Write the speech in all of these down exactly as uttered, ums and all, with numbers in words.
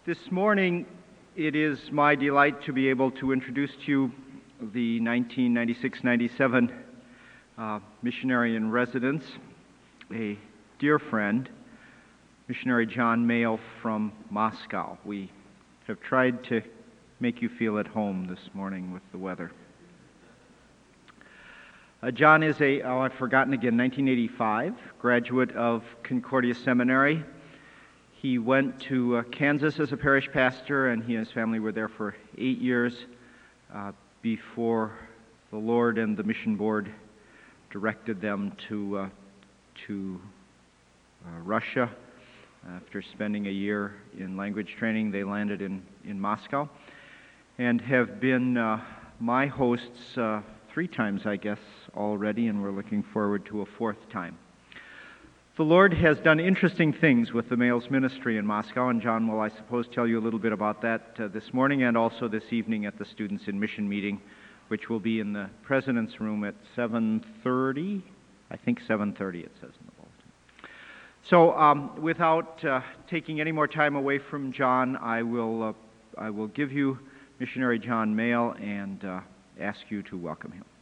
This morning, it is my delight to be able to introduce to you the nineteen ninety-six ninety-seven uh, missionary in residence, a dear friend, missionary John Mayle from Moscow. We have tried to make you feel at home this morning with the weather. Uh, John is a, oh, I've forgotten again, nineteen eighty-five, graduate of Concordia Seminary. He went to uh, Kansas as a parish pastor, and he and his family were there for eight years uh, before the Lord and the mission board directed them to uh, to uh, Russia. After spending a year in language training, they landed in, in Moscow and have been uh, my hosts uh, three times, I guess, already, and we're looking forward to a fourth time. The Lord has done interesting things with the Mayles ministry in Moscow, and John will, I suppose, tell you a little bit about that uh, this morning and also this evening at the Students in Mission meeting, which will be in the President's Room at seven thirty. I think seven thirty it says in the bulletin. So um, without uh, taking any more time away from John, I will, uh, I will give you missionary John Mayle and uh, ask you to welcome him.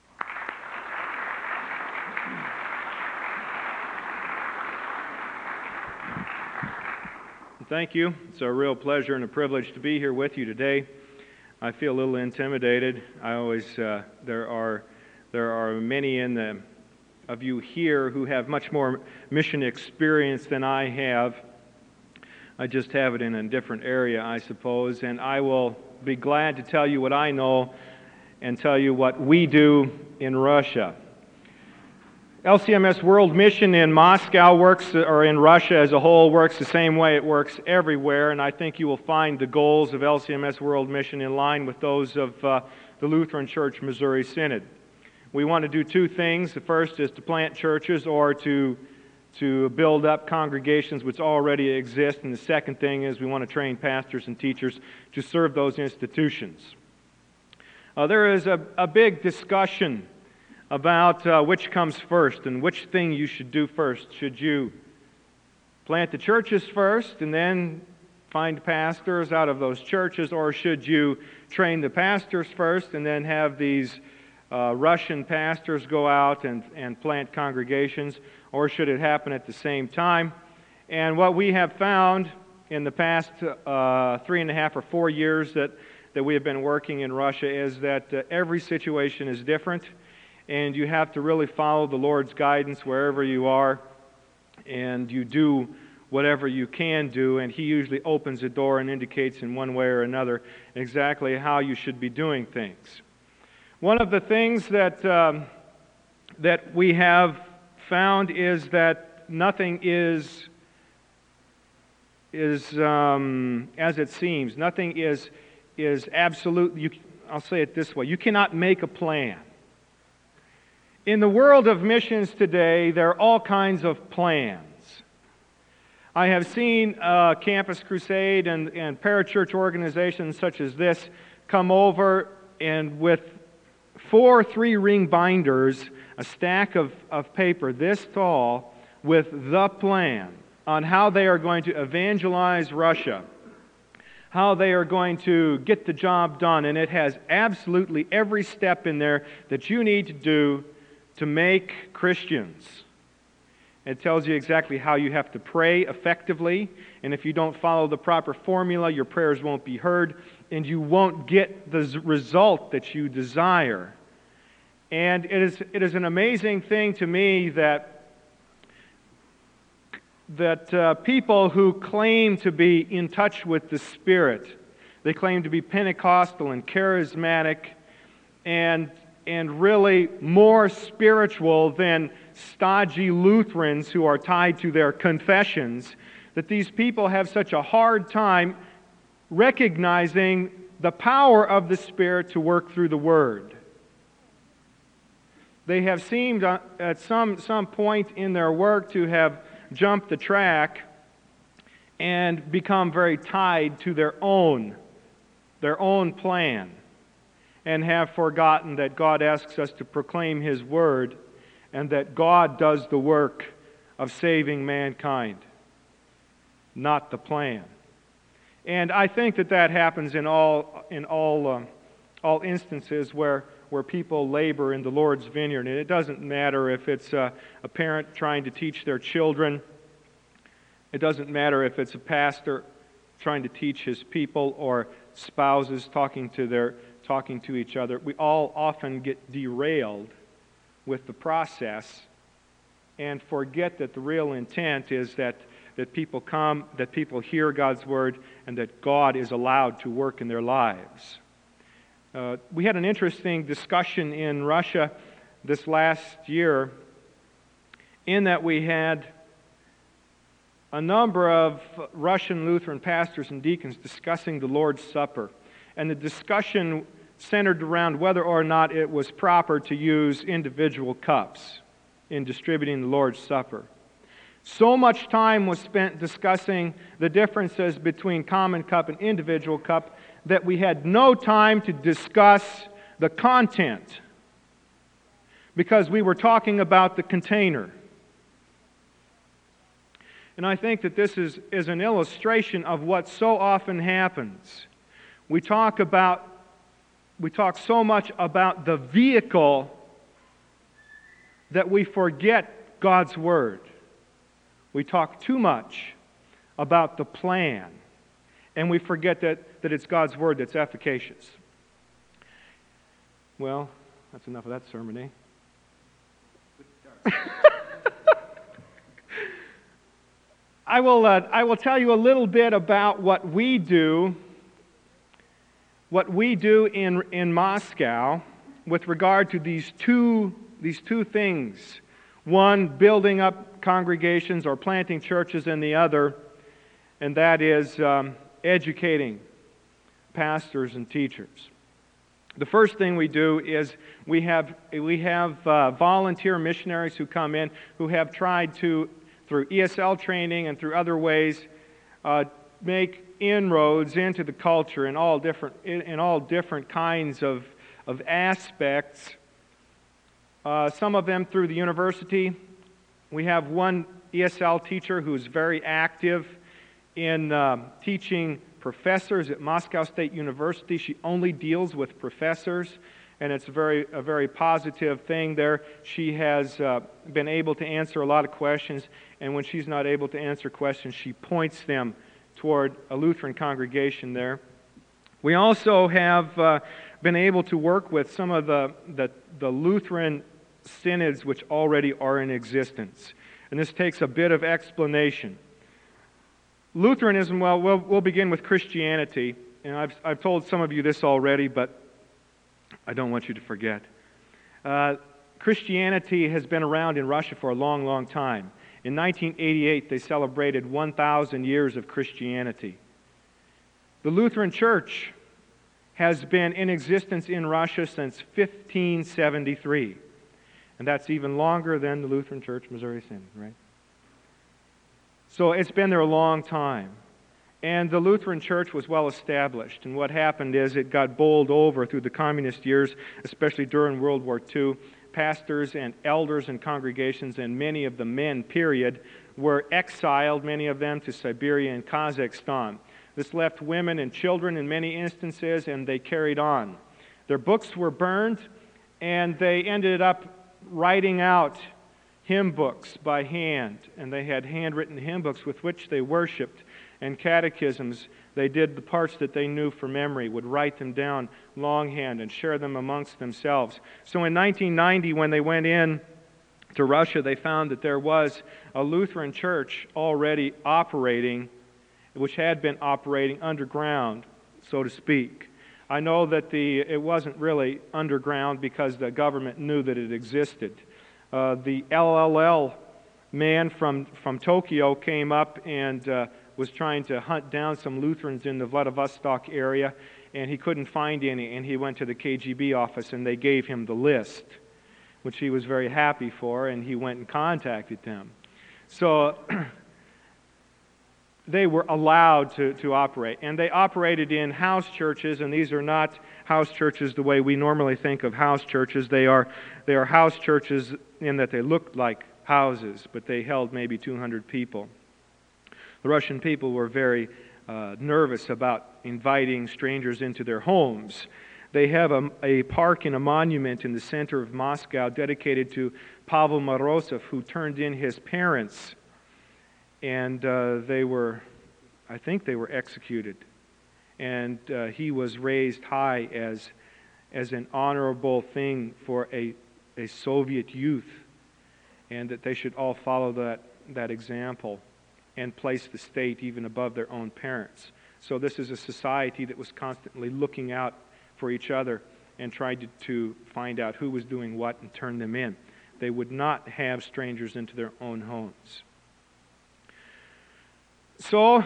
Thank you. It's a real pleasure and a privilege to be here with you today. I feel a little intimidated. I always uh, there are there are many in the of you here who have much more mission experience than I have. I just have it in a different area, I suppose, and I will be glad to tell you what I know and tell you what we do in Russia. L C M S World Mission in Moscow works, or in Russia as a whole, works the same way it works everywhere, and I think you will find the goals of L C M S World Mission in line with those of uh, the Lutheran Church Missouri Synod. We want to do two things. The first is to plant churches or to, to build up congregations which already exist, and the second thing is we want to train pastors and teachers to serve those institutions. Uh, there is a, a big discussion about uh, which comes first and which thing you should do first. Should you plant the churches first and then find pastors out of those churches, or should you train the pastors first and then have these uh, Russian pastors go out and, and plant congregations, or should it happen at the same time? And what we have found in the past uh, three and a half or four years that, that we have been working in Russia is that uh, every situation is different, and you have to really follow the Lord's guidance wherever you are, and you do whatever you can do, and He usually opens a door and indicates in one way or another exactly how you should be doing things. One of the things that um, that we have found is that nothing is is um, as it seems. Nothing is is absolute. You, I'll say it this way: you cannot make a plan. In the world of missions today, there are all kinds of plans. I have seen uh, Campus Crusade and, and parachurch organizations such as this come over and with four three-ring binders, a stack of, of paper this tall, with the plan on how they are going to evangelize Russia, how they are going to get the job done, and it has absolutely every step in there that you need to do to make Christians. It tells you exactly how you have to pray effectively, and if you don't follow the proper formula, your prayers won't be heard, and you won't get the result that you desire. And it is it is an amazing thing to me that that uh, people who claim to be in touch with the Spirit, they claim to be Pentecostal and charismatic, and and really more spiritual than stodgy Lutherans who are tied to their confessions, that these people have such a hard time recognizing the power of the Spirit to work through the Word. They have seemed at some, some point in their work to have jumped the track and become very tied to their own, their own plan, and have forgotten that God asks us to proclaim His Word and that God does the work of saving mankind, not the plan. And I think that that happens in all in all um, all instances where where people labor in the Lord's vineyard. And it doesn't matter if it's a, a parent trying to teach their children. It doesn't matter if it's a pastor trying to teach his people, or spouses talking to their talking to each other. We all often get derailed with the process and forget that the real intent is that, that people come, that people hear God's Word, and that God is allowed to work in their lives. Uh, we had an interesting discussion in Russia this last year, in that we had a number of Russian Lutheran pastors and deacons discussing the Lord's Supper. And the discussion centered around whether or not it was proper to use individual cups in distributing the Lord's Supper. So much time was spent discussing the differences between common cup and individual cup that we had no time to discuss the content, because we were talking about the container. And I think that this is, is an illustration of what so often happens. We talk about, we talk so much about the vehicle that we forget God's Word. We talk too much about the plan, and we forget that, that it's God's Word that's efficacious. Well, that's enough of that sermon, eh? I will, uh, I will tell you a little bit about what we do, what we do in, in Moscow with regard to these two, these two things. One, building up congregations or planting churches, and the other, and that is um, educating pastors and teachers. The first thing we do is we have, we have uh, volunteer missionaries who come in who have tried to, through E S L training and through other ways, uh, make inroads into the culture in all different in, in all different kinds of of aspects. Uh, some of them through the university. We have one E S L teacher who's very active in uh, teaching professors at Moscow State University. She only deals with professors, and it's a very, a very positive thing there. She has uh, been able to answer a lot of questions, and when she's not able to answer questions, she points them toward a Lutheran congregation there. We also have uh, been able to work with some of the, the, the Lutheran synods which already are in existence. And this takes a bit of explanation. Lutheranism, well, we'll, we'll begin with Christianity. And I've, I've told some of you this already, but I don't want you to forget. Uh, Christianity has been around in Russia for a long, long time. In nineteen eighty-eight, they celebrated one thousand years of Christianity. The Lutheran Church has been in existence in Russia since fifteen seventy-three. And that's even longer than the Lutheran Church Missouri Synod, right? So it's been there a long time. And the Lutheran Church was well established. And what happened is it got bowled over through the communist years, especially during World War Two. Pastors and elders and congregations, and many of the men, period, were exiled, many of them to Siberia and Kazakhstan. This left women and children in many instances, and they carried on. Their books were burned, and they ended up writing out hymn books by hand, and they had handwritten hymn books with which they worshiped, and catechisms. They did the parts that they knew from memory, would write them down longhand and share them amongst themselves. So in nineteen ninety, when they went in to Russia, they found that there was a Lutheran church already operating, which had been operating underground, so to speak. I know that the it wasn't really underground because the government knew that it existed. Uh, the L L L man from, from Tokyo came up and uh, was trying to hunt down some Lutherans in the Vladivostok area, and he couldn't find any, and he went to the K G B office, and they gave him the list, which he was very happy for, and he went and contacted them. So they were allowed to, to operate, and they operated in house churches, and these are not house churches the way we normally think of house churches. They are, they are house churches in that they looked like houses, but they held maybe two hundred people. The Russian people were very uh, nervous about inviting strangers into their homes. They have a, a park and a monument in the center of Moscow dedicated to Pavel Morozov, who turned in his parents, and uh, they were, I think they were executed. And uh, he was raised high as, as an honorable thing for a, a Soviet youth, and that they should all follow that, that example and place the state even above their own parents. So this is a society that was constantly looking out for each other and tried to, to find out who was doing what and turn them in. They would not have strangers into their own homes. So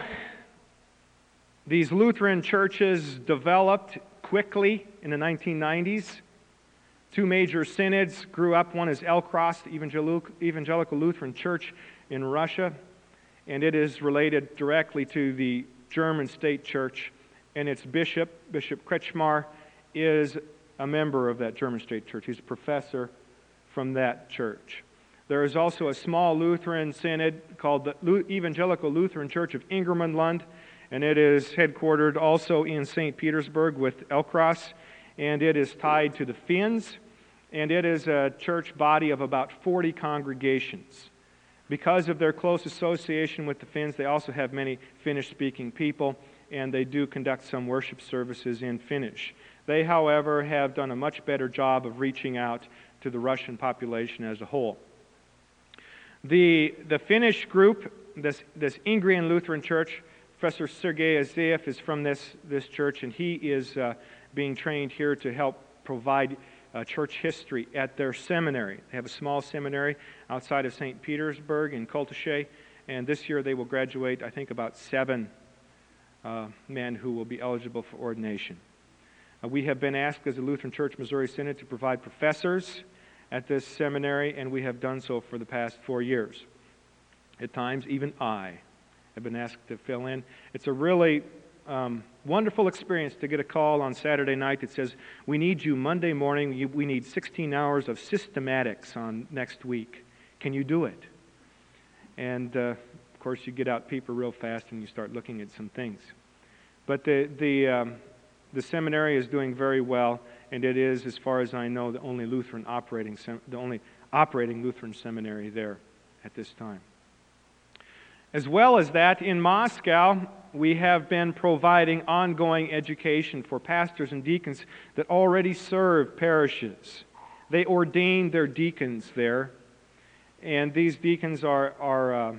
these Lutheran churches developed quickly in the nineteen nineties. Two major synods grew up. One is El Cross, the Evangelical Lutheran Church in Russia, and it is related directly to the German State Church, and its bishop, Bishop Kretschmar, is a member of that German State Church. He's a professor from that church. There is also a small Lutheran synod called the Evangelical Lutheran Church of Ingermanland, and it is headquartered also in Saint Petersburg with El Cross, and it is tied to the Finns, and it is a church body of about forty congregations. Because of their close association with the Finns, they also have many Finnish-speaking people, and they do conduct some worship services in Finnish. They, however, have done a much better job of reaching out to the Russian population as a whole. The, the Finnish group, this, this Ingrian Lutheran Church, Professor Sergei Azeev is from this, this church, and he is uh, being trained here to help provide uh, church history at their seminary. They have a small seminary outside of Saint Petersburg in Koltashay, and this year they will graduate, I think, about seven uh, men who will be eligible for ordination. Uh, we have been asked as a Lutheran Church Missouri Synod to provide professors at this seminary, and we have done so for the past four years. At times, even I have been asked to fill in. It's a really um, wonderful experience to get a call on Saturday night that says, we need you Monday morning, you, we need sixteen hours of systematics on next week. Can you do it? And, uh, of course, you get out paper real fast and you start looking at some things. But the, the, um, the seminary is doing very well, and it is, as far as I know, the only Lutheran operating, sem- the only operating Lutheran seminary there at this time. As well as that, in Moscow, we have been providing ongoing education for pastors and deacons that already serve parishes. They ordained their deacons there, and these deacons are, are uh,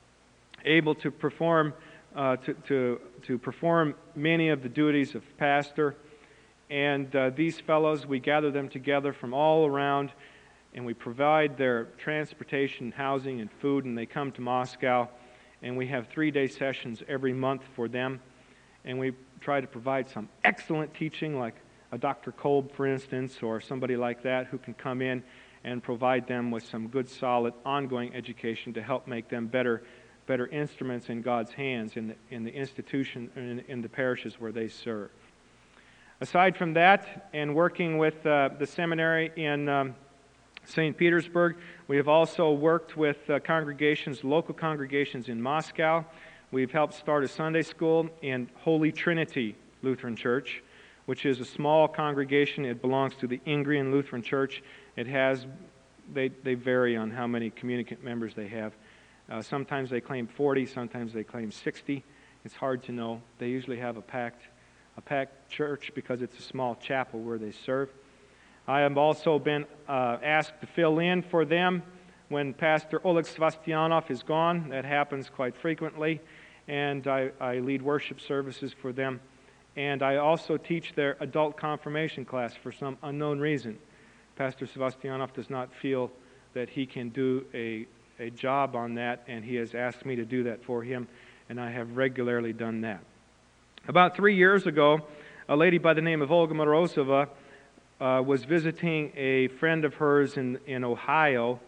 able to perform uh, to, to, to perform many of the duties of pastor. And uh, these fellows, we gather them together from all around, and we provide their transportation, housing, and food, and they come to Moscow. And we have three-day sessions every month for them. And we try to provide some excellent teaching, like a Doctor Kolb, for instance, or somebody like that who can come in and provide them with some good, solid, ongoing education to help make them better better instruments in God's hands in the, in the institution, in, in the parishes where they serve. Aside from that, and working with uh, the seminary in um, Saint Petersburg, we have also worked with uh, congregations, local congregations in Moscow. We've helped start a Sunday school in Holy Trinity Lutheran Church, which is a small congregation. It belongs to the Ingrian Lutheran Church. It has, they, they vary on how many communicant members they have. Uh, sometimes they claim forty, sometimes they claim sixty. It's hard to know. They usually have a packed, a packed church because it's a small chapel where they serve. I have also been uh, asked to fill in for them when Pastor Oleg Svastyanov is gone. That happens quite frequently. And I, I lead worship services for them. And I also teach their adult confirmation class for some unknown reason. Pastor Svastyanov does not feel that he can do a, a job on that, and he has asked me to do that for him, and I have regularly done that. About three years ago, a lady by the name of Olga Morozova Uh, was visiting a friend of hers in, in Ohio,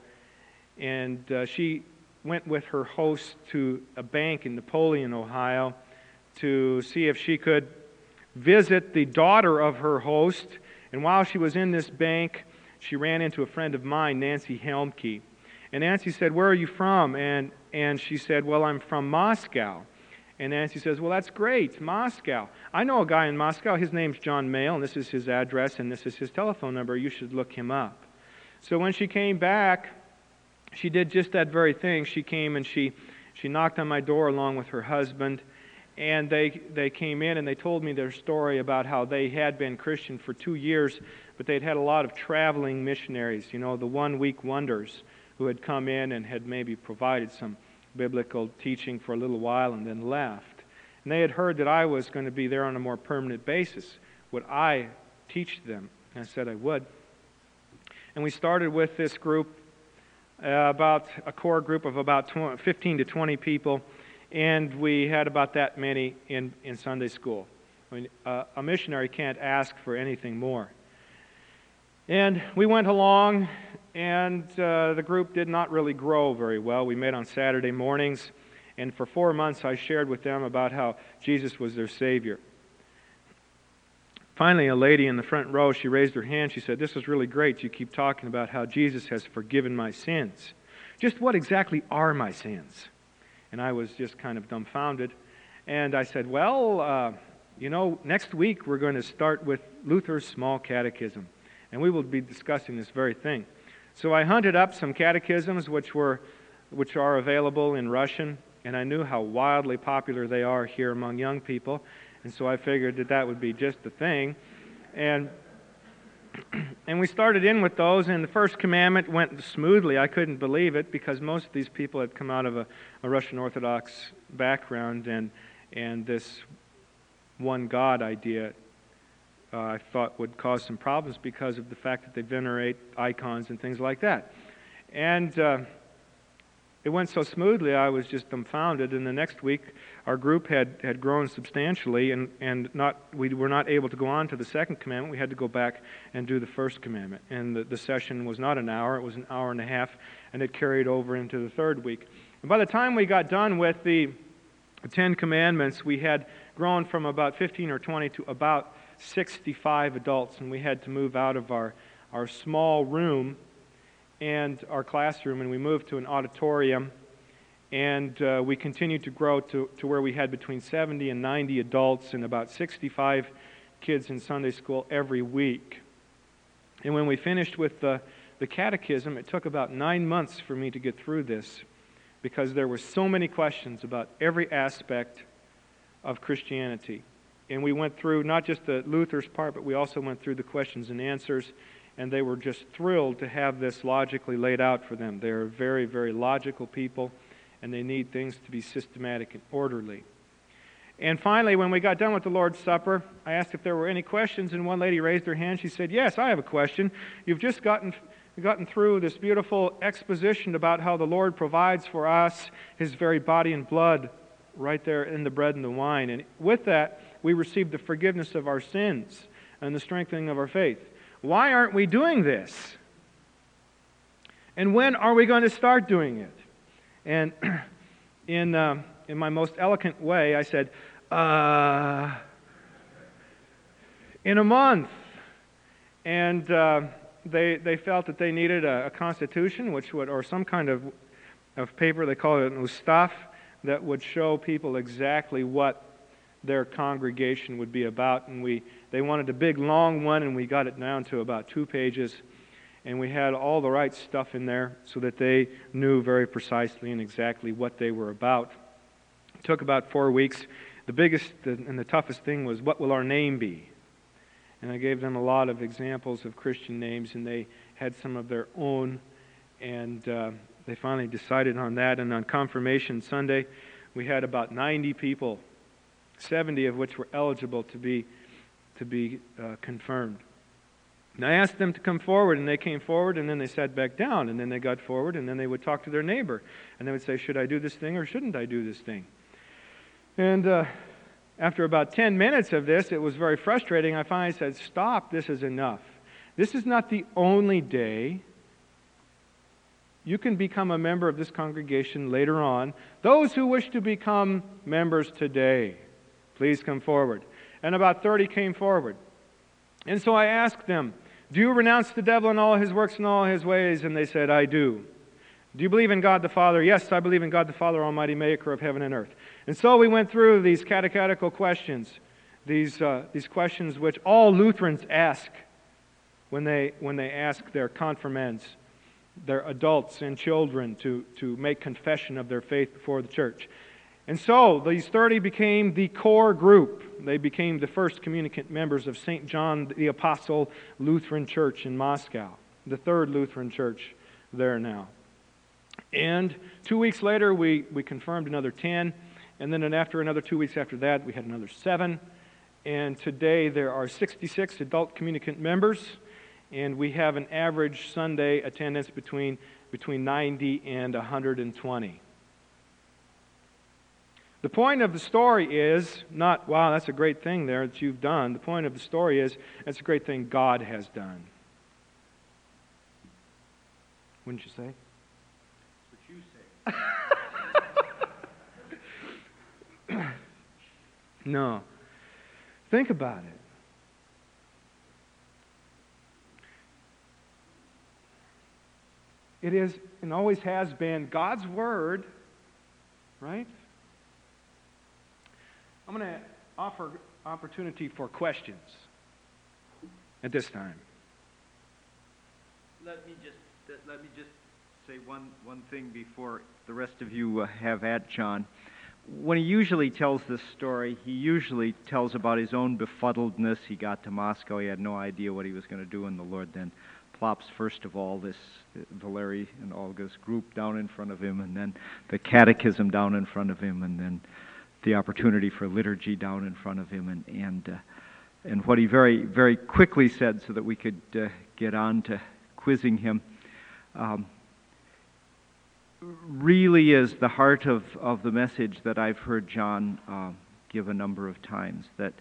and uh, she went with her host to a bank in Napoleon, Ohio, to see if she could visit the daughter of her host. And while she was in this bank, she ran into a friend of mine, Nancy Helmke. And Nancy said, "Where are you from?" And, and she said, "Well, I'm from Moscow." And Nancy says, well, that's great, Moscow. I know a guy in Moscow. His name's John Mayle, and this is his address, and this is his telephone number. You should look him up. So when she came back, she did just that very thing. She came and she, she knocked on my door along with her husband, and they, they came in and they told me their story about how they had been Christian for two years, but they'd had a lot of traveling missionaries, you know, the one-week wonders, who had come in and had maybe provided some biblical teaching for a little while and then left. And they had heard that I was going to be there on a more permanent basis. Would I teach them? And I said I would. And we started with this group, uh, about a core group of about fifteen to twenty people, and we had about that many in, in Sunday school. I mean, uh, a missionary can't ask for anything more. And we went along, and uh, the group did not really grow very well. We met on Saturday mornings, and for four months I shared with them about how Jesus was their Savior. Finally, a lady in the front row, she raised her hand. She said, this is really great. You keep talking about how Jesus has forgiven my sins. Just what exactly are my sins? And I was just kind of dumbfounded. And I said, well, uh, you know, next week we're going to start with Luther's Small Catechism. And we will be discussing this very thing. So I hunted up some catechisms which were, which are available in Russian, and I knew how wildly popular they are here among young people, and so I figured that that would be just the thing. And and we started in with those, and the first commandment went smoothly. I couldn't believe it, because most of these people had come out of a, a Russian Orthodox background, and and this one God idea Uh, I thought would cause some problems because of the fact that they venerate icons and things like that. And uh, it went so smoothly, I was just dumbfounded. And the next week, our group had, had grown substantially, and, and not we were not able to go on to the second commandment. We had to go back and do the first commandment. And the, the session was not an hour, it was an hour and a half, and it carried over into the third week. And by the time we got done with the Ten Commandments, we had grown from about fifteen or twenty to about sixty-five adults, and we had to move out of our, our small room and our classroom, and we moved to an auditorium, and uh, we continued to grow to, to where we had between seventy and ninety adults and about sixty-five kids in Sunday school every week. And when we finished with the, the catechism, it took about nine months for me to get through this, because there were so many questions about every aspect of Christianity. And we went through not just the Luther's part, but we also went through the questions and answers, and they were just thrilled to have this logically laid out for them. They're very, very logical people, and they need things to be systematic and orderly. And finally, when we got done with the Lord's Supper, I asked if there were any questions, and one lady raised her hand. She said, yes, I have a question. You've just gotten gotten through this beautiful exposition about how the Lord provides for us His very body and blood right there in the bread and the wine. And with that, we receive the forgiveness of our sins and the strengthening of our faith. Why aren't we doing this? And when are we going to start doing it? And in, uh, in my most eloquent way, I said, uh, in a month. And uh, they, they felt that they needed a, a constitution, which would, or some kind of, of paper, they call it an ustav, that would show people exactly what their congregation would be about. And we they wanted a big, long one, and we got it down to about two pages. And we had all the right stuff in there so that they knew very precisely and exactly what they were about. It took about four weeks. The biggest and the toughest thing was, what will our name be? And I gave them a lot of examples of Christian names, and they had some of their own. And uh, they finally decided on that. And on Confirmation Sunday, we had about ninety people, seventy of which were eligible to be to be uh, confirmed. And I asked them to come forward, and they came forward, and then they sat back down, and then they got forward, and then they would talk to their neighbor, and they would say, should I do this thing or shouldn't I do this thing? And uh, after about ten minutes of this, it was very frustrating. I finally said, stop, this is enough. This is not the only day. You can become a member of this congregation later on. Those who wish to become members today, please come forward. And about thirty came forward. And so I asked them, do you renounce the devil and all his works and all his ways? And they said, I do. Do you believe in God the Father? Yes, I believe in God the Father, Almighty Maker of heaven and earth. And so we went through these catechetical questions, these, uh, these questions which all Lutherans ask when they, when they ask their confirmands, their adults and children, to, to make confession of their faith before the church. And so these thirty became the core group. They became the first communicant members of Saint John the Apostle Lutheran Church in Moscow, the third Lutheran church there now. And two weeks later, we, we confirmed another ten. And then after another two weeks after that, we had another seven. And today there are sixty-six adult communicant members. And we have an average Sunday attendance between, between ninety and one hundred twenty. The point of the story is not, wow, that's a great thing there that you've done. The point of the story is, that's a great thing God has done. Wouldn't you say? That's what you say. No. Think about it. It is, and always has been, God's Word, right? I'm going to offer opportunity for questions at this time. Let me just let me just say one one thing before the rest of you uh, have at John. When he usually tells this story, he usually tells about his own befuddledness. He got to Moscow, he had no idea what he was going to do, and the Lord then plops, first of all, this uh, Valery and Olga's group down in front of him, and then the catechism down in front of him, and then the opportunity for liturgy down in front of him, and and, uh, and what he very, very quickly said so that we could uh, get on to quizzing him, um, really is the heart of, of the message that I've heard John uh, give a number of times. That,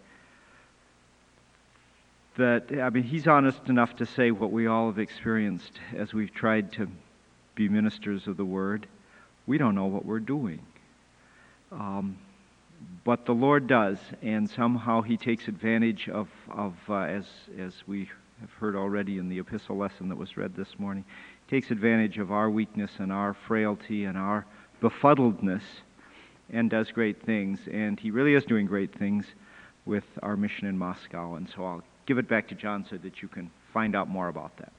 that, I mean, he's honest enough to say what we all have experienced as we've tried to be ministers of the Word. We don't know what we're doing. Um, but the Lord does, and somehow He takes advantage of, of uh, as, as we have heard already in the epistle lesson that was read this morning, takes advantage of our weakness and our frailty and our befuddledness and does great things. And He really is doing great things with our mission in Moscow. And so I'll give it back to John so that you can find out more about that.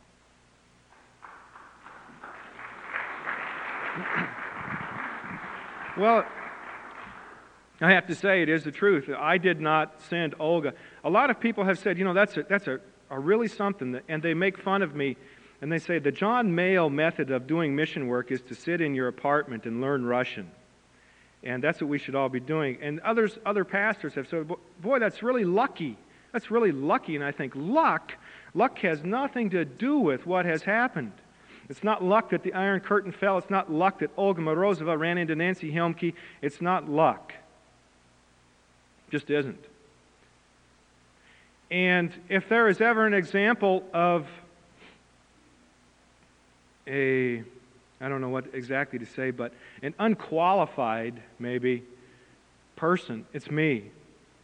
Well, I have to say, it is the truth. I did not send Olga. A lot of people have said, you know, that's a, that's a, a really something, that, and they make fun of me, and they say the John Mayle method of doing mission work is to sit in your apartment and learn Russian. And that's what we should all be doing. And others, other pastors have said, boy, that's really lucky. That's really lucky. And I think luck, luck has nothing to do with what has happened. It's not luck that the Iron Curtain fell. It's not luck that Olga Morozova ran into Nancy Helmke. It's not luck. Just isn't. And if there is ever an example of a, I don't know what exactly to say, but an unqualified, maybe, person, it's me.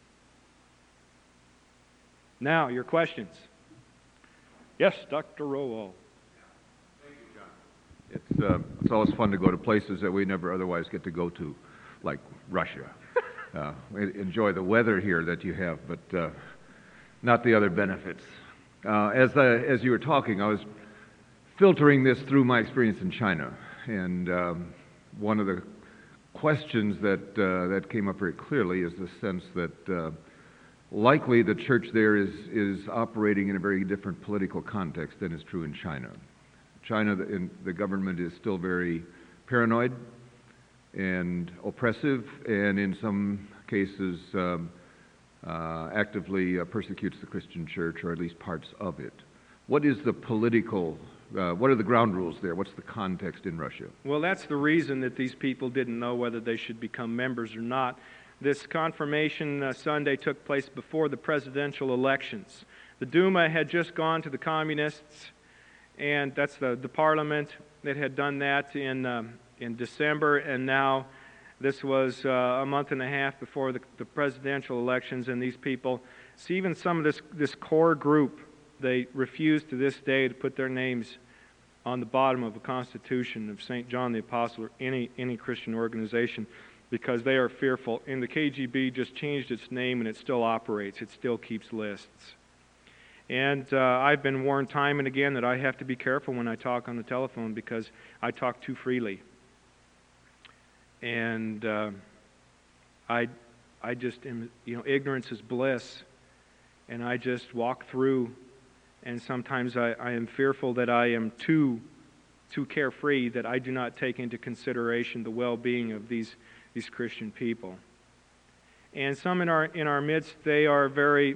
Now, your questions. Yes, Doctor Rowell. Thank you, John. It's, uh, it's always fun to go to places that we never otherwise get to go to, like Russia. Uh, we enjoy the weather here that you have, but uh, not the other benefits. Uh, as, I, as you were talking, I was filtering this through my experience in China, and um, one of the questions that uh, that came up very clearly is the sense that uh, likely the church there is is operating in a very different political context than is true in China. China, the, in, the government is still very paranoid and oppressive, and in some cases um, uh, actively uh, persecutes the Christian church, or at least parts of it. What is the political, uh, what are the ground rules there? What's the context in Russia? Well, that's the reason that these people didn't know whether they should become members or not. This confirmation uh, Sunday took place before the presidential elections. The Duma had just gone to the communists, and that's the, the parliament that had done that in um, in December, and now this was uh, a month and a half before the, the presidential elections, and these people, see, even some of this, this core group, they refuse to this day to put their names on the bottom of a constitution of Saint John the Apostle or any, any Christian organization, because they are fearful. And the K G B just changed its name, and it still operates. It still keeps lists. And uh, I've been warned time and again that I have to be careful when I talk on the telephone because I talk too freely. And uh, I, I just am, you know, ignorance is bliss. And I just walk through, and sometimes I, I am fearful that I am too, too carefree, that I do not take into consideration the well-being of these, these Christian people. And some in our, in our midst, they are very...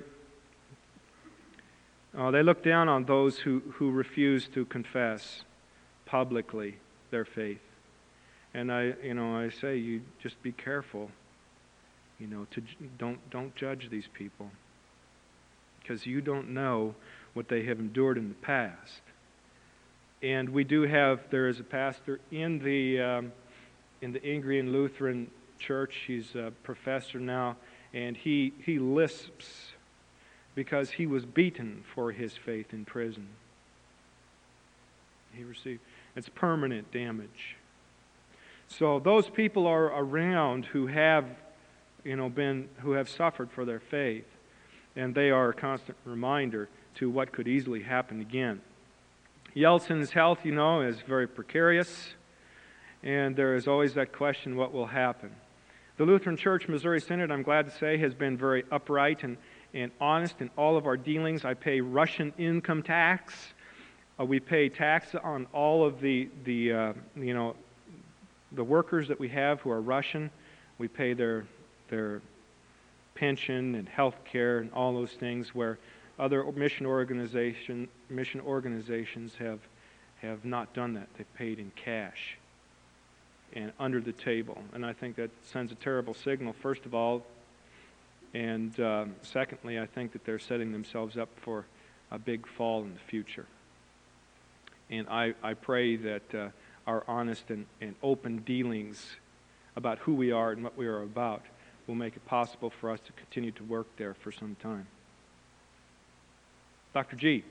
Uh, they look down on those who, who refuse to confess publicly their faith. And I, you know, I say, you just be careful. You know, to don't don't judge these people, because you don't know what they have endured in the past. And we do have. There is a pastor in the um, in the Ingrian Lutheran Church. He's a professor now, and he he lisps, because he was beaten for his faith in prison. He received, it's permanent damage. So those people are around who have, you know, been, who have suffered for their faith, and they are a constant reminder to what could easily happen again. Yeltsin's health, you know, is very precarious, and there is always that question, what will happen? The Lutheran Church Missouri Synod, I'm glad to say, has been very upright and and honest in all of our dealings. I pay Russian income tax. Uh, we pay tax on all of the the uh, you know the workers that we have who are Russian. We pay their their pension and health care and all those things, where other mission organization mission organizations have have not done that. They've paid in cash and under the table. And I think that sends a terrible signal, first of all. And uh, secondly, I think that they're setting themselves up for a big fall in the future. And I, I pray that uh, our honest and, and open dealings about who we are and what we are about will make it possible for us to continue to work there for some time. Doctor G.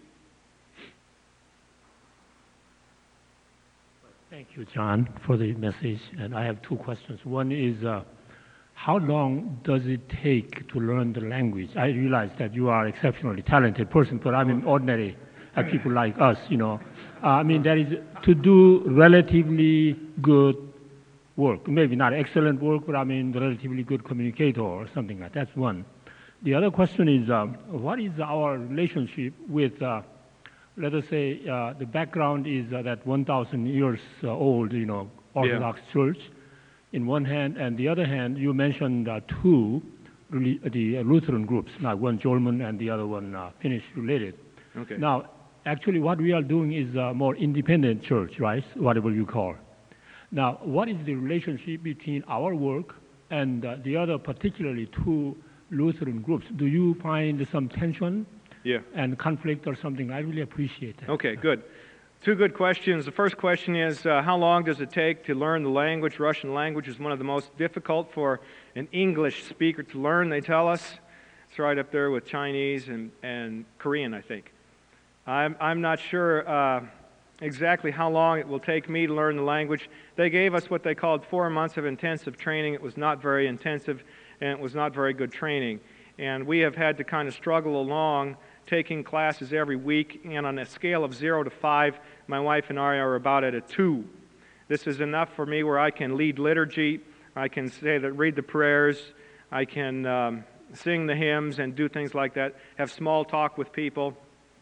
Thank you, John, for the message. And I have two questions. One is, uh, how long does it take to learn the language? I realize that you are an exceptionally talented person, but I mean ordinary uh, people like us, you know. Uh, I mean, that is to do relatively good work. Maybe not excellent work, but I mean relatively good communicator or something like that. That's one. The other question is, um, what is our relationship with, uh, let us say, uh, the background is uh, that one thousand years uh, old, you know, Orthodox yeah. Church, in one hand, and the other hand, you mentioned uh, two, really, the uh, Lutheran groups, like one German and the other one uh, Finnish related. Okay. Now, actually what we are doing is a more independent church, right? Whatever you call. Now, what is the relationship between our work and uh, the other, particularly two Lutheran groups? Do you find some tension yeah. and conflict or something? I really appreciate that. Okay, good. Two good questions. The first question is, uh, how long does it take to learn the language? Russian language is one of the most difficult for an English speaker to learn, they tell us. It's right up there with Chinese and, and Korean, I think. I'm, I'm not sure uh, exactly how long it will take me to learn the language. They gave us what they called four months of intensive training. It was not very intensive, and it was not very good training. And we have had to kind of struggle along, taking classes every week, and on a scale of zero to five, my wife and I are about at a two. This is enough for me where I can lead liturgy, I can say that, read the prayers, I can um, sing the hymns and do things like that, have small talk with people.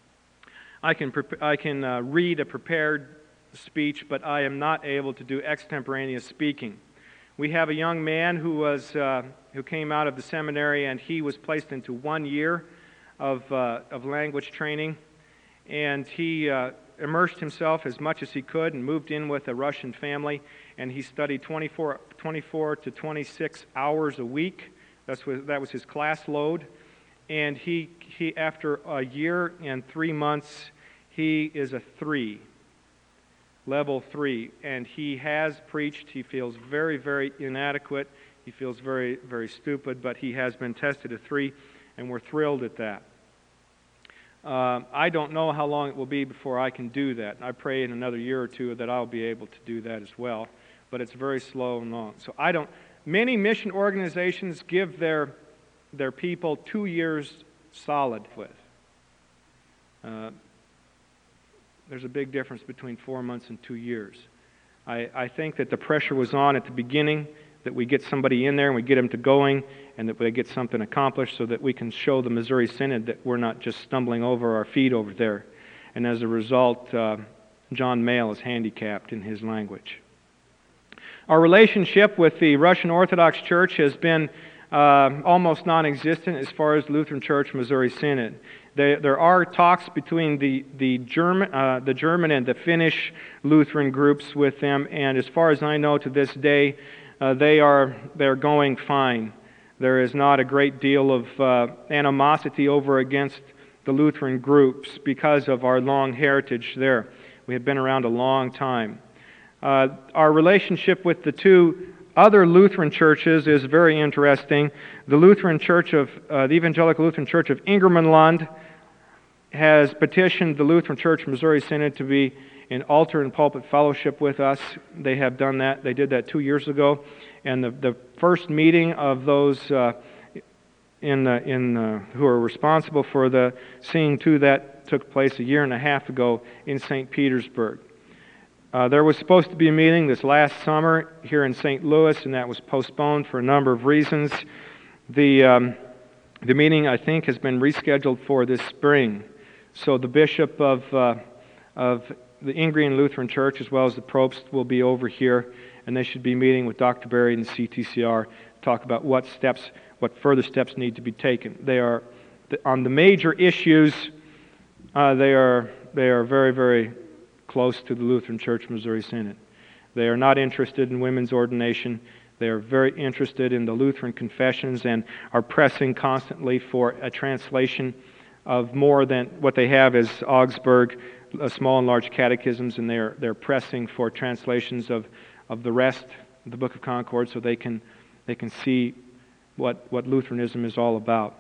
I can, pre- I can uh, read a prepared speech, but I am not able to do extemporaneous speaking. We have a young man who was uh, who came out of the seminary, and he was placed into one year of uh, of language training, and he uh, immersed himself as much as he could and moved in with a Russian family, and he studied twenty-four, twenty-four to twenty-six hours a week. That's what, that was his class load, and he he after a year and three months, he is a three. Level three, and he has preached. He feels very, very inadequate. He feels very, very stupid, but he has been tested a three, and we're thrilled at that. Uh, I don't know how long it will be before I can do that. I pray in another year or two that I'll be able to do that as well. But it's very slow and long. So I don't. Many mission organizations give their their people two years solid with. Uh, there's a big difference between four months and two years. I, I think that the pressure was on at the beginning, that we get somebody in there and we get them to going, and that they get something accomplished so that we can show the Missouri Synod that we're not just stumbling over our feet over there. And as a result, uh, John Mayall is handicapped in his language. Our relationship with the Russian Orthodox Church has been uh, almost non-existent as far as Lutheran Church Missouri Synod. There, there are talks between the the German, uh, the German and the Finnish Lutheran groups with them, and as far as I know, to this day, uh, they are they're going fine. There is not a great deal of uh, animosity over against the Lutheran groups because of our long heritage there. We have been around a long time. Uh, our relationship with the two other Lutheran churches is very interesting. The Lutheran Church of uh, the Evangelical Lutheran Church of Ingermanland has petitioned the Lutheran Church Missouri Synod to be in altar and pulpit fellowship with us. They have done that. They did that two years ago, and the the first meeting of those uh, in the, in the, who are responsible for the seeing to that took place a year and a half ago in Saint Petersburg. Uh, there was supposed to be a meeting this last summer here in Saint Louis, and that was postponed for a number of reasons. The um, the meeting, I think, has been rescheduled for this spring. So the bishop of uh, of the Ingrian Lutheran Church, as well as the Probst, will be over here, and they should be meeting with Doctor Berry and C T C R to talk about what steps, what further steps need to be taken. They are on the major issues. Uh, they are they are very very. close to the Lutheran Church Missouri Synod. They are not interested in women's ordination. They are very interested in the Lutheran confessions and are pressing constantly for a translation of more than what they have is Augsburg, uh, small and large catechisms, and they're they're pressing for translations of, of the rest of the Book of Concord so they can they can see what what Lutheranism is all about.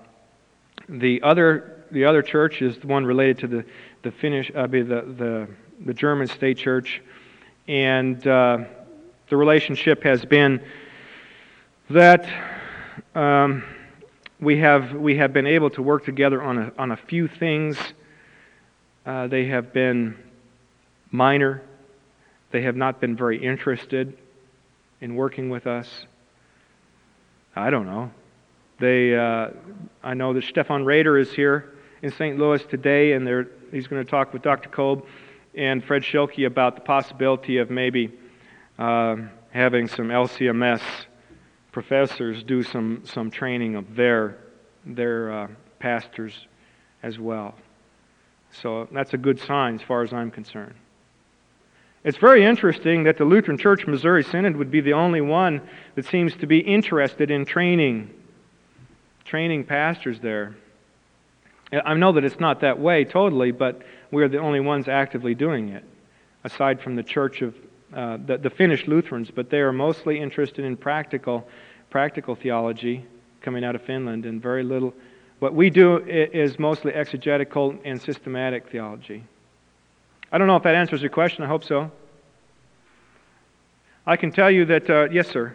The other the other church is the one related to the the Finnish uh, the the the German State Church, and uh, the relationship has been that um, we have we have been able to work together on a on a few things. Uh, they have been minor. They have not been very interested in working with us. I don't know. They uh, I know that Stefan Rader is here in Saint Louis today, and they're, he's going to talk with Doctor Kolb and Fred Schilke about the possibility of maybe uh, having some L C M S professors do some, some training of their, their uh, pastors as well. So that's a good sign as far as I'm concerned. It's very interesting that the Lutheran Church Missouri Synod would be the only one that seems to be interested in training, training pastors there. I know that it's not that way totally, but we're the only ones actively doing it, aside from the Church of uh, the, the Finnish Lutherans. But they are mostly interested in practical, practical theology coming out of Finland, and very little. What we do is mostly exegetical and systematic theology. I don't know if that answers your question. I hope so. I can tell you that. Uh, yes, sir.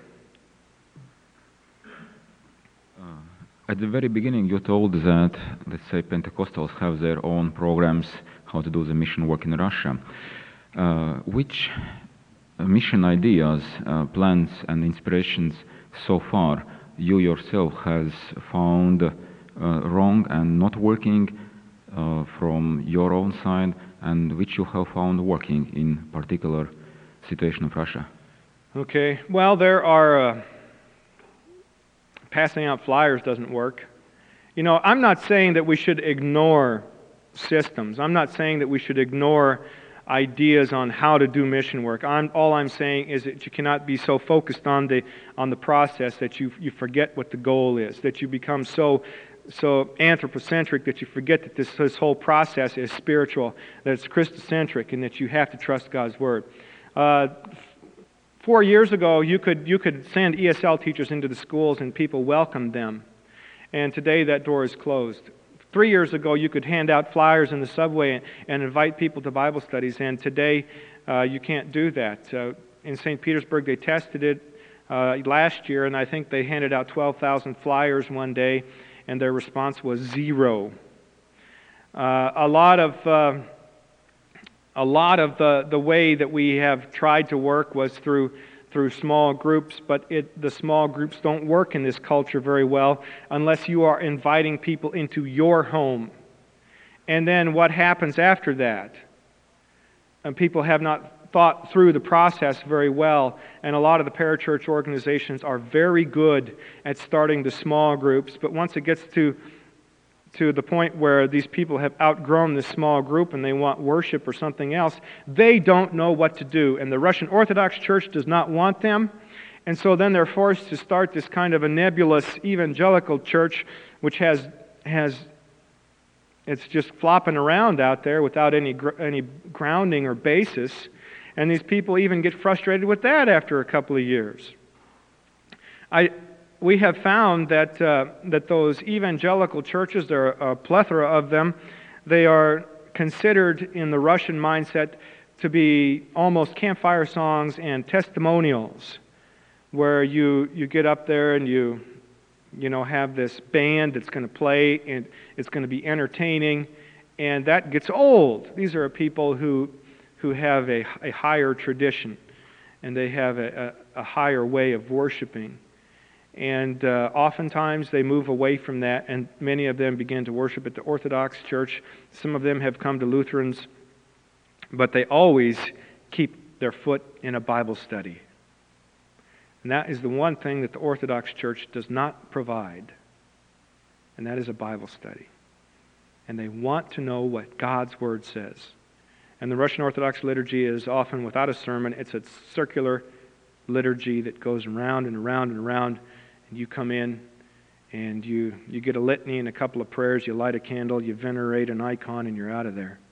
At the very beginning, you told that, let's say, Pentecostals have their own programs how to do the mission work in Russia. Uh, which mission ideas, uh, plans, and inspirations so far you yourself has found uh, wrong and not working uh, from your own side, and which you have found working in particular situation of Russia? Okay. Well, there are. Uh... Passing out flyers doesn't work. You know, I'm not saying that we should ignore systems. I'm not saying that we should ignore ideas on how to do mission work. I'm, all I'm saying is that you cannot be so focused on the on the process that you you forget what the goal is, that you become so so anthropocentric that you forget that this, this whole process is spiritual, that it's Christocentric, and that you have to trust God's Word. Uh, Four years ago, you could you could send E S L teachers into the schools and people welcomed them. And today that door is closed. Three years ago, you could hand out flyers in the subway and, and invite people to Bible studies, and today uh, you can't do that. Uh, in Saint Petersburg, they tested it uh, last year, and I think they handed out twelve thousand flyers one day, and their response was zero. Uh, a lot of uh, a lot of the, the way that we have tried to work was through through small groups, but it, the small groups don't work in this culture very well unless you are inviting people into your home. And then what happens after that? And people have not thought through the process very well, and a lot of the parachurch organizations are very good at starting the small groups, but once it gets to to the point where these people have outgrown this small group and they want worship or something else, they don't know what to do. And the Russian Orthodox Church does not want them. And so then they're forced to start this kind of a nebulous evangelical church, which has, has it's just flopping around out there without any, any grounding or basis. And these people even get frustrated with that after a couple of years. I... We have found that uh, that those evangelical churches, there are a plethora of them, they are considered in the Russian mindset to be almost campfire songs and testimonials, where you, you get up there and you you know have this band that's going to play and it's going to be entertaining, and that gets old. These are people who who have a, a higher tradition, and they have a, a, a higher way of worshiping. And uh, oftentimes they move away from that, and many of them begin to worship at the Orthodox Church. Some of them have come to Lutherans, but they always keep their foot in a Bible study. And that is the one thing that the Orthodox Church does not provide, and that is a Bible study. And they want to know what God's Word says. And the Russian Orthodox liturgy is often without a sermon. It's a circular liturgy that goes around and around and around. You come in and you, you get a litany and a couple of prayers, you light a candle, you venerate an icon, and you're out of there.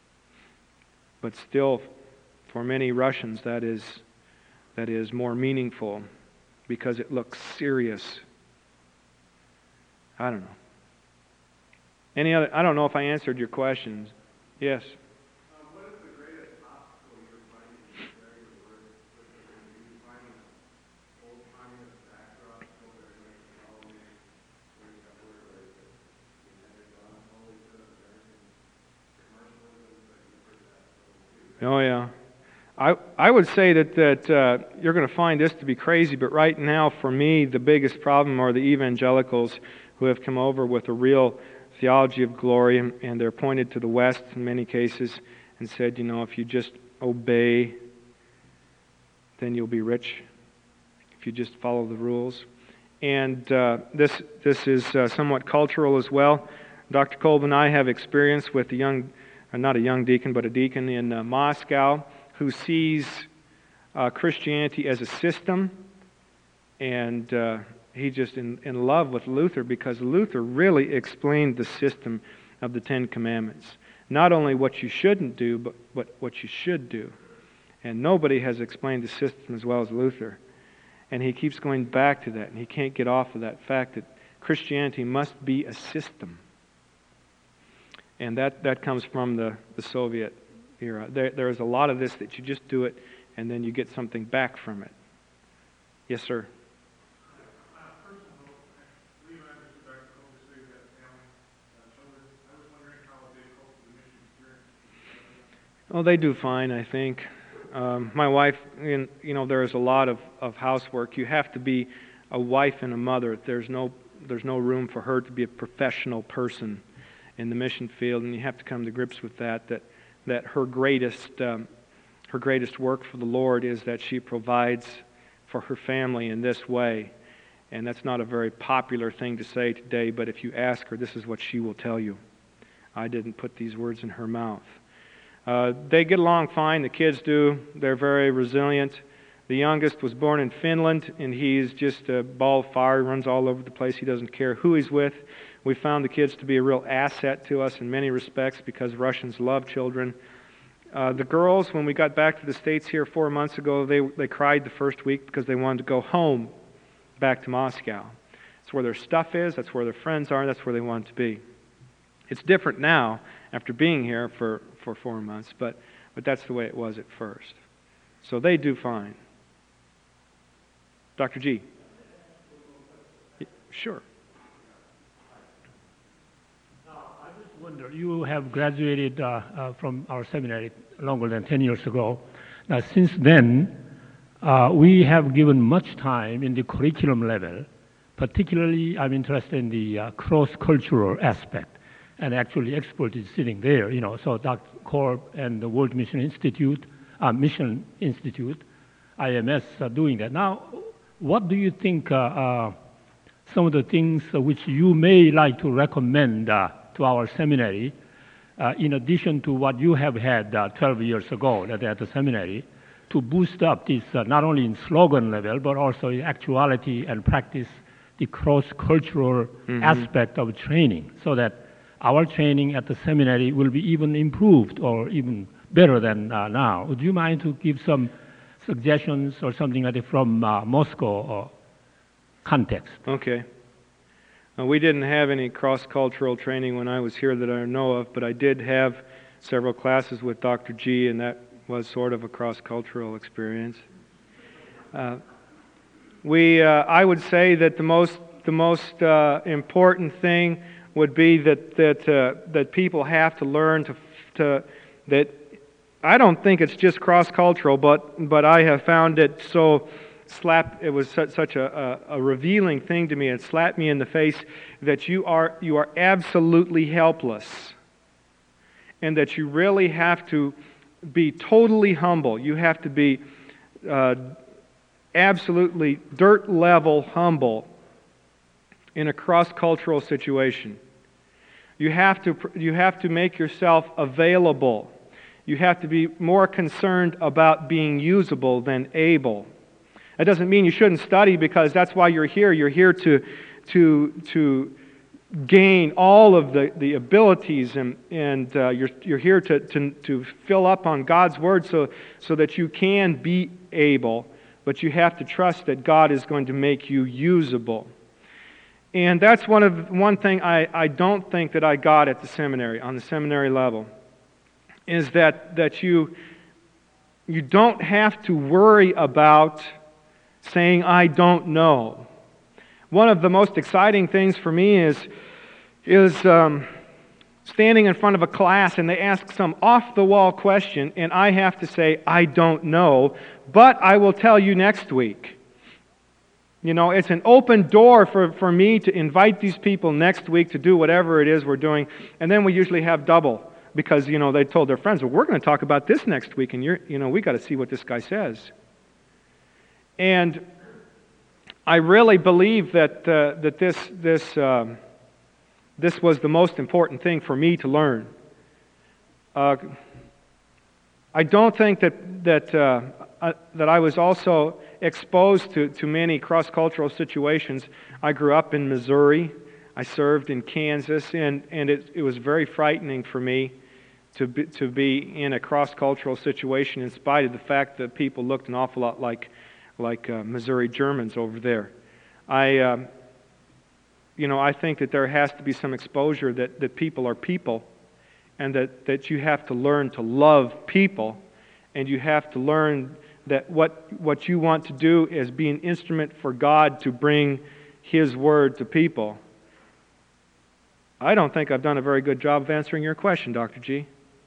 But still, for many Russians, that is, that is more meaningful because it looks serious. I don't know. Any other? I don't know if I answered your questions. Yes? Oh, yeah. I I would say that, that uh, you're going to find this to be crazy, but right now, for me, the biggest problem are the evangelicals who have come over with a real theology of glory, and, and they're pointed to the West in many cases and said, you know, if you just obey, then you'll be rich, if you just follow the rules. And uh, this, this is uh, somewhat cultural as well. Doctor Kolb and I have experience with the young not a young deacon, but a deacon in uh, Moscow who sees uh, Christianity as a system, and uh, he's just in, in love with Luther because Luther really explained the system of the Ten Commandments. Not only what you shouldn't do, but, but what you should do. And nobody has explained the system as well as Luther. And he keeps going back to that, and he can't get off of that fact that Christianity must be a system. And that, that comes from the, the Soviet era. There, there is a lot of this that you just do it and then you get something back from it. Yes, sir? Oh, they do fine, I think. Um, my wife, you know, there is a lot of, of housework. You have to be a wife and a mother. There's no, there's no room for her to be a professional person in the mission field, and you have to come to grips with that, that, that her greatest um, her greatest work for the Lord is that she provides for her family in this way. And that's not a very popular thing to say today, but if you ask her, this is what she will tell you. I didn't put these words in her mouth. Uh, they get along fine, the kids do. They're very resilient. The youngest was born in Finland, and he's just a ball of fire. He runs all over the place. He doesn't care who he's with. We found the kids to be a real asset to us in many respects because Russians love children. Uh, the girls, when we got back to the States here four months ago, they, they cried the first week because they wanted to go home, back to Moscow. That's where their stuff is. That's where their friends are. That's where they want to be. It's different now after being here for, for four months, but, but that's the way it was at first. So they do fine. Doctor G. Sure. I just wonder, you have graduated uh, uh, from our seminary longer than ten years ago. Now, since then, uh, we have given much time in the curriculum level. Particularly, I'm interested in the uh, cross-cultural aspect, and actually expert is sitting there, you know, so Doctor Korb and the World Mission Institute, uh, Mission Institute, I M S are doing that. Now, what do you think uh, uh, some of the things which you may like to recommend uh, to our seminary, uh, in addition to what you have had uh, twelve years ago at, at the seminary, to boost up this uh, not only in slogan level, but also in actuality and practice, the cross-cultural mm-hmm. aspect of training, so that our training at the seminary will be even improved or even better than uh, now. Would you mind to give some suggestions or something like that from uh, Moscow or context? Okay. Uh, we didn't have any cross-cultural training when I was here that I know of, but I did have several classes with Doctor G, and that was sort of a cross-cultural experience. Uh, we, uh, I would say that the most, the most uh, important thing would be that that uh, that people have to learn to to that. I don't think it's just cross-cultural, but but I have found it so slap. It was such, such a, a, a revealing thing to me. It slapped me in the face that you are you are absolutely helpless, and that you really have to be totally humble. You have to be uh, absolutely dirt level humble in a cross-cultural situation. You have to you have to make yourself available. You have to be more concerned about being usable than able. That doesn't mean you shouldn't study, because that's why you're here. You're here to to to gain all of the, the abilities, and and uh, you're you're here to, to to fill up on God's Word so so that you can be able, but you have to trust that God is going to make you usable. And that's one of one thing I, I don't think that I got at the seminary, on the seminary level, is that that you you don't have to worry about saying I don't know. One of the most exciting things for me is is um, standing in front of a class and they ask some off-the-wall question and I have to say I don't know, but I will tell you next week. You know, it's an open door for, for me to invite these people next week to do whatever it is we're doing, and then we usually have double, because, you know, they told their friends, well, we're going to talk about this next week, and, you're, you know, we got to see what this guy says. And I really believe that uh, that this this um, this was the most important thing for me to learn. Uh, I don't think that that uh, uh, that I was also exposed to, to many cross-cultural situations. I grew up in Missouri. I served in Kansas, and, and it, it was very frightening for me to be, to be in a cross-cultural situation, in spite of the fact that people looked an awful lot like like uh, Missouri Germans over there. I, um, you know, I think that there has to be some exposure that, that people are people, and that, that you have to learn to love people, and you have to learn that what what you want to do is be an instrument for God to bring His Word to people. I don't think I've done a very good job of answering your question, Doctor G.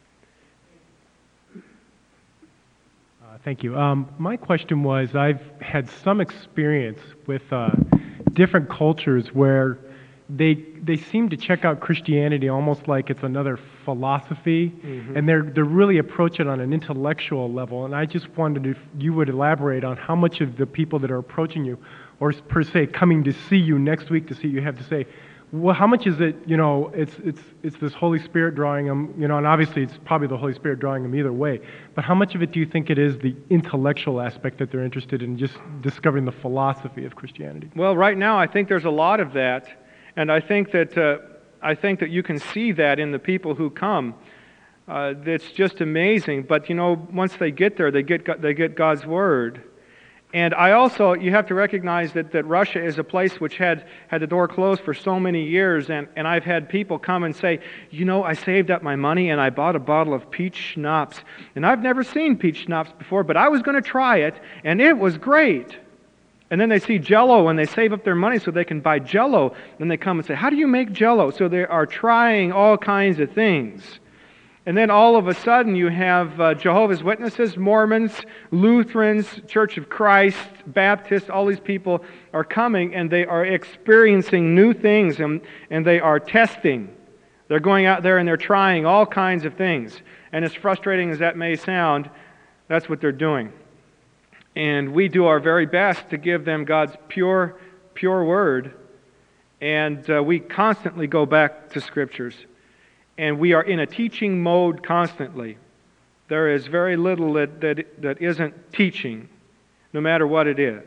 Uh, thank you. Um, my question was, I've had some experience with uh, different cultures where they they seem to check out Christianity almost like it's another philosophy, mm-hmm. and they're they're really approach it on an intellectual level. And I just wondered if you would elaborate on how much of the people that are approaching you, or per se coming to see you next week to see you, have to say, well, how much is it, you know, it's it's it's this Holy Spirit drawing them, you know, and obviously it's probably the Holy Spirit drawing them either way, but how much of it do you think it is the intellectual aspect that they're interested in, just discovering the philosophy of Christianity? Well, right now I think there's a lot of that, and I think that uh, I think that you can see that in the people who come. Uh, it's just amazing, but you know, once they get there, they get they get God's Word. And I also, you have to recognize that, that Russia is a place which had, had the door closed for so many years, and, and I've had people come and say, you know, I saved up my money and I bought a bottle of peach schnapps, and I've never seen peach schnapps before, but I was going to try it, and it was great. And then they see Jell-O and they save up their money so they can buy Jell-O, and they come and say, how do you make Jell-O? So they are trying all kinds of things. And then all of a sudden you have uh, Jehovah's Witnesses, Mormons, Lutherans, Church of Christ, Baptists, all these people are coming and they are experiencing new things and, and they are testing. They're going out there and they're trying all kinds of things. And as frustrating as that may sound, that's what they're doing. And we do our very best to give them God's pure, pure Word. And uh, we constantly go back to Scriptures. And we are in a teaching mode constantly. There is very little that, that, that isn't teaching, no matter what it is.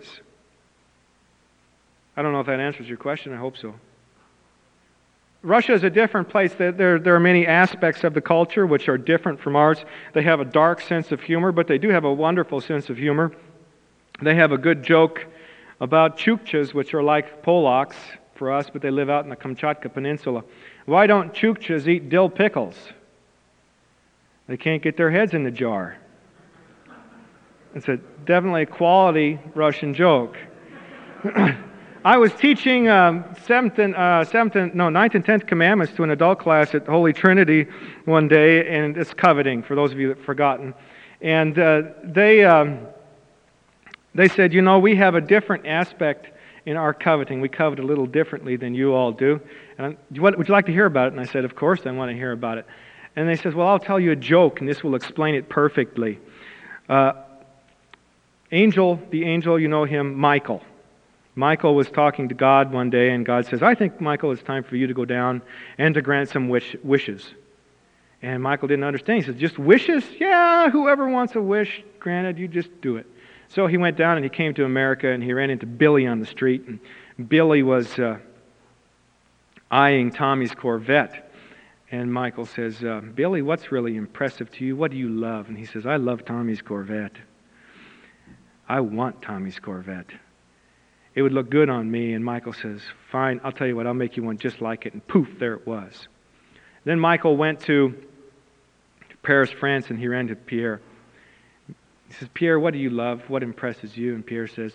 I don't know if that answers your question. I hope so. Russia is a different place. There, there, there are many aspects of the culture which are different from ours. They have a dark sense of humor, but they do have a wonderful sense of humor. They have a good joke about Chukchas, which are like Polacks for us, but they live out in the Kamchatka Peninsula. Why don't Chukchas eat dill pickles? They can't get their heads in the jar. It's a definitely a quality Russian joke. I was teaching um, seventh and uh, seventh and no ninth and tenth commandments to an adult class at Holy Trinity one day, and it's coveting for those of you that have forgotten. And uh, they um, they said, you know, we have a different aspect in our coveting. We covet a little differently than you all do. And I, would you like to hear about it? And I said, of course I want to hear about it. And they said, well, I'll tell you a joke, and this will explain it perfectly. Uh, angel, the angel, you know him, Michael. Michael was talking to God one day, and God says, I think, Michael, it's time for you to go down and to grant some wish, wishes. And Michael didn't understand. He says, just wishes? Yeah, whoever wants a wish granted, you just do it. So he went down and he came to America, and he ran into Billy on the street. And Billy was uh, eyeing Tommy's Corvette. And Michael says, uh, Billy, what's really impressive to you? What do you love? And he says, I love Tommy's Corvette. I want Tommy's Corvette. It would look good on me. And Michael says, fine, I'll tell you what, I'll make you one just like it. And poof, there it was. Then Michael went to Paris, France, and he ran to Pierre. He says, Pierre, what do you love? What impresses you? And Pierre says,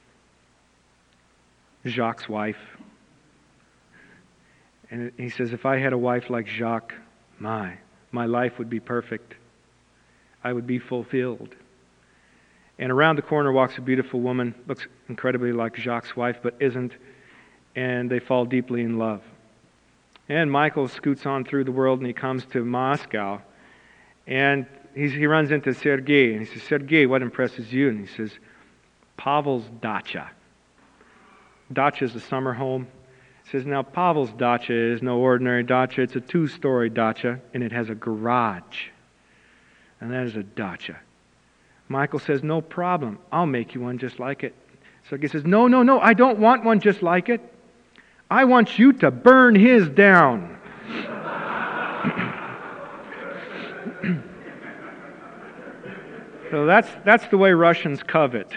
Jacques' wife. And he says, if I had a wife like Jacques, my, my life would be perfect. I would be fulfilled. And around the corner walks a beautiful woman, looks incredibly like Jacques' wife, but isn't. And they fall deeply in love. And Michael scoots on through the world, and he comes to Moscow. And he's, he runs into Sergei, and he says, Sergei, what impresses you? And he says, Pavel's dacha. Dacha is a summer home. He says, now Pavel's dacha is no ordinary dacha. It's a two-story dacha, and it has a garage. And that is a dacha. Michael says, no problem. I'll make you one just like it. Sergei says, no, no, no, I don't want one just like it. I want you to burn his down. So that's, that's the way Russians covet.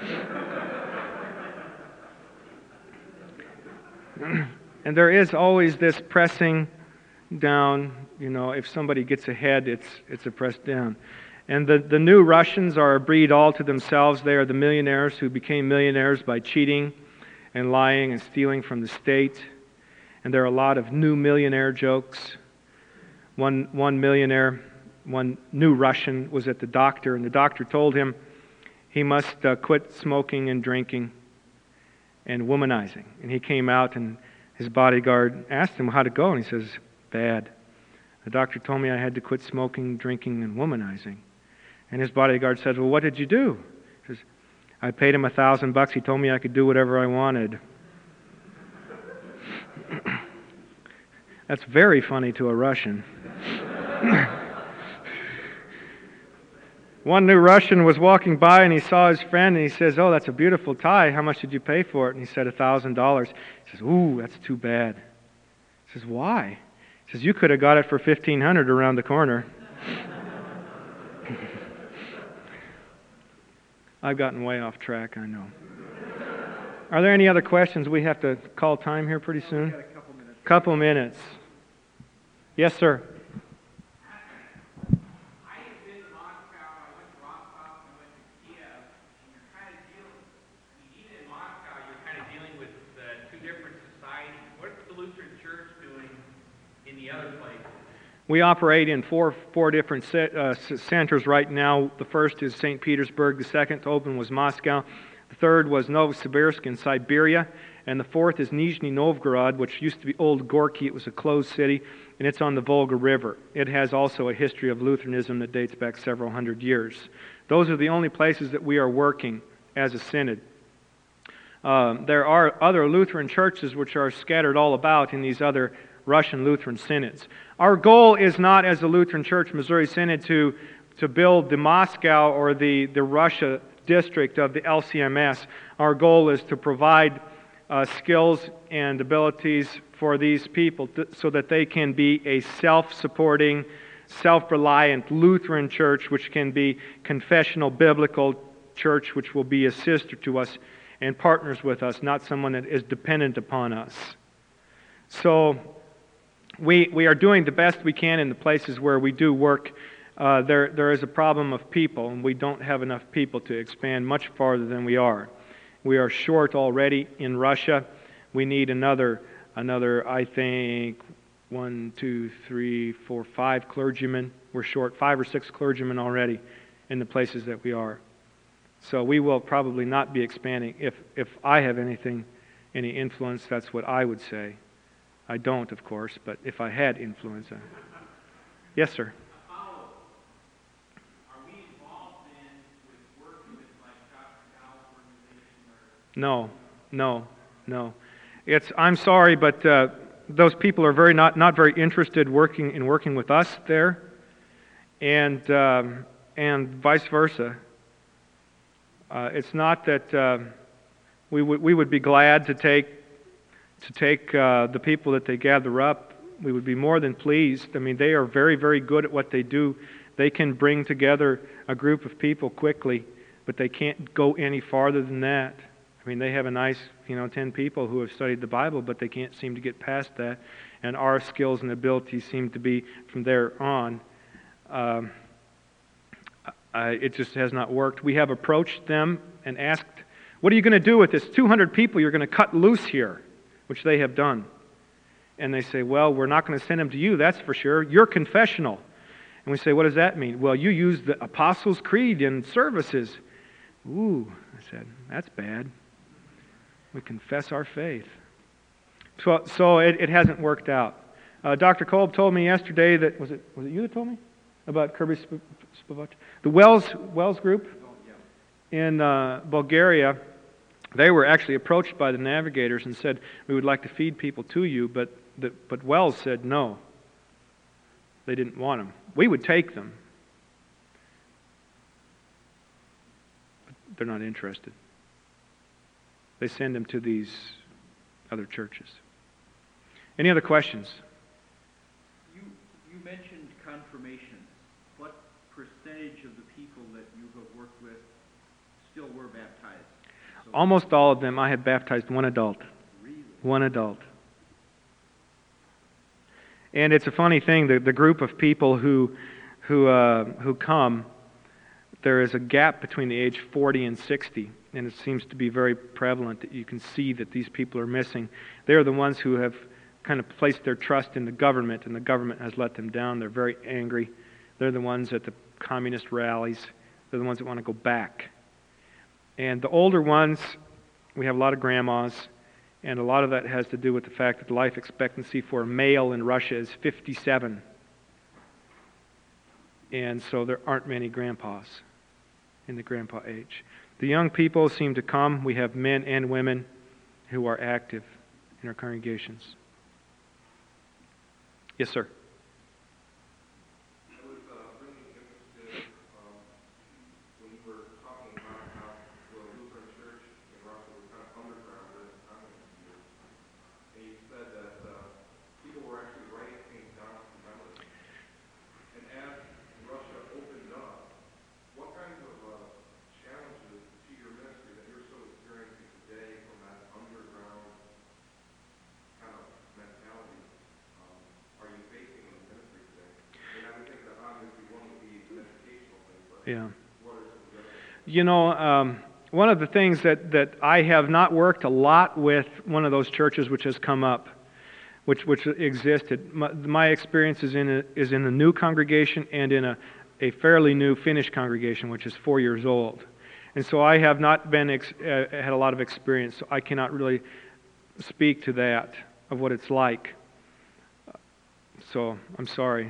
And there is always this pressing down. You know, if somebody gets ahead, it's, it's a press down. And the, the new Russians are a breed all to themselves. They are the millionaires who became millionaires by cheating and lying and stealing from the state. And there are a lot of new millionaire jokes. One, one millionaire, one new Russian was at the doctor, and the doctor told him he must uh, quit smoking and drinking and womanizing. And he came out, and his bodyguard asked him how'd it go, and he says, bad. The doctor told me I had to quit smoking, drinking, and womanizing. And his bodyguard said, well, what did you do? He says, I paid him a thousand bucks. He told me I could do whatever I wanted. That's very funny to a Russian. One new Russian was walking by, and he saw his friend, and he says, oh, that's a beautiful tie. How much did you pay for it? And he said, a thousand dollars. He says, ooh, that's too bad. He says, why? He says, you could have got it for fifteen hundred dollars around the corner. I've gotten way off track, I know. Are there any other questions? We have to call time here pretty soon. Got a couple minutes. Couple minutes. Yes, sir. We operate in four four different se- uh, c- centers right now. The first is Saint Petersburg. The second to open was Moscow. The third was Novosibirsk in Siberia. And the fourth is Nizhny Novgorod, which used to be Old Gorky. It was a closed city, and it's on the Volga River. It has also a history of Lutheranism that dates back several hundred years. Those are the only places that we are working as a synod. Um, there are other Lutheran churches which are scattered all about in these other Russian Lutheran synods. Our goal is not, as the Lutheran Church Missouri Synod, to, to build the Moscow or the, the Russia district of the L C M S. Our goal is to provide uh, skills and abilities for these people to, so that they can be a self-supporting, self-reliant Lutheran church, which can be confessional, biblical church, which will be a sister to us and partners with us, not someone that is dependent upon us. So, We, we are doing the best we can in the places where we do work. Uh, there, there is a problem of people, and we don't have enough people to expand much farther than we are. We are short already in Russia. We need another, another I think, one, two, three, four, five clergymen. We're short five or six clergymen already in the places that we are. So we will probably not be expanding. If, if I have anything, any influence, that's what I would say. I don't, of course, but if I had influence. I... Yes, sir. Are we involved in with working with like Doctor Dow's organization or? No, no, no. It's. I'm sorry, but uh, those people are very not not very interested working in working with us there, and um, and vice versa. Uh, it's not that uh, we would we would be glad to take. to take uh, the people that they gather up. We would be more than pleased. I mean, they are very, very good at what they do. They can bring together a group of people quickly, but they can't go any farther than that. I mean, they have a nice, you know, ten people who have studied the Bible, but they can't seem to get past that. And our skills and abilities seem to be from there on. Um, I, it just has not worked. We have approached them and asked, what are you going to do with this two hundred people you're going to cut loose here? Which they have done. And they say, well, we're not going to send them to you, that's for sure. You're confessional. And we say, what does that mean? Well, you use the Apostles' Creed in services. Ooh, I said, that's bad. We confess our faith. So, so it, it hasn't worked out. Uh, Doctor Kolb told me yesterday that, was it was it you that told me? About Kirby Spivak? The Wells, Wells group in uh, Bulgaria. They were actually approached by the navigators and said, we would like to feed people to you, but the, but Wells said no. They didn't want them. We would take them. But they're not interested. They send them to these other churches. Any other questions? You, you mentioned confirmation. What percentage of the people that you have worked with still were baptized? Almost all of them, I have baptized one adult. Really? One adult. And it's a funny thing, the, the group of people who, who, uh, who come, there is a gap between the age forty and sixty, and it seems to be very prevalent that you can see that these people are missing. They are the ones who have kind of placed their trust in the government, and the government has let them down. They're very angry. They're the ones at the communist rallies. They're the ones that want to go back. And the older ones, we have a lot of grandmas, and a lot of that has to do with the fact that the life expectancy for a male in Russia is fifty-seven. And so there aren't many grandpas in the grandpa age. The young people seem to come. We have men and women who are active in our congregations. Yes, sir. Russia opened up, what kinds of uh, challenges Yeah. You know, um, one of the things that, that I have not worked a lot with one of those churches which has come up, which which existed. My, my experience is in a, is in a new congregation and in a, a fairly new Finnish congregation, which is four years old. And so I have not been ex, uh, had a lot of experience, so I cannot really speak to that, of what it's like. So, I'm sorry.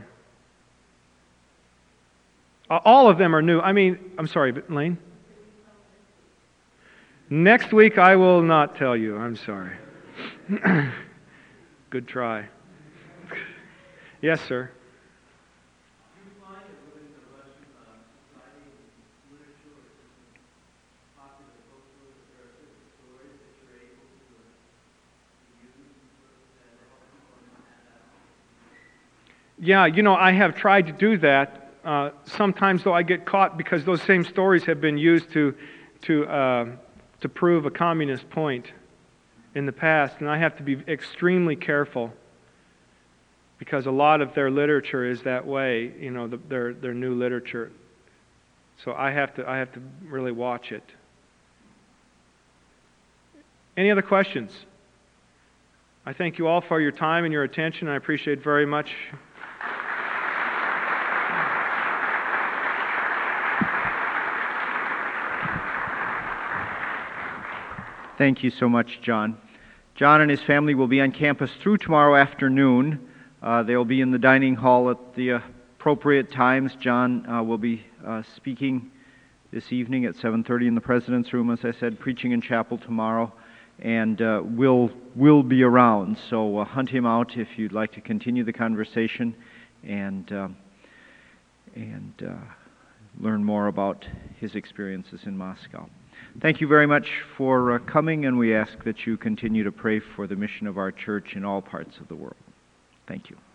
All of them are new. I mean, I'm sorry, Lane? Next week I will not tell you. I'm sorry. Good try. Yes, sir. Yeah, you know, I have tried to do that. Uh, sometimes, though, I get caught because those same stories have been used to to uh, to prove a communist point in the past, and I have to be extremely careful because a lot of their literature is that way. You know, the, their their new literature. So I have to I have to really watch it. Any other questions? I thank you all for your time and your attention. I appreciate very much. Thank you so much, John. John and his family will be on campus through tomorrow afternoon. Uh, they'll be in the dining hall at the appropriate times. John uh, will be uh, speaking this evening at seven thirty in the President's Room, as I said, preaching in chapel tomorrow, and uh, will will be around. So uh, hunt him out if you'd like to continue the conversation and uh, and uh, learn more about his experiences in Moscow. Thank you very much for uh, coming, and we ask that you continue to pray for the mission of our church in all parts of the world. Thank you.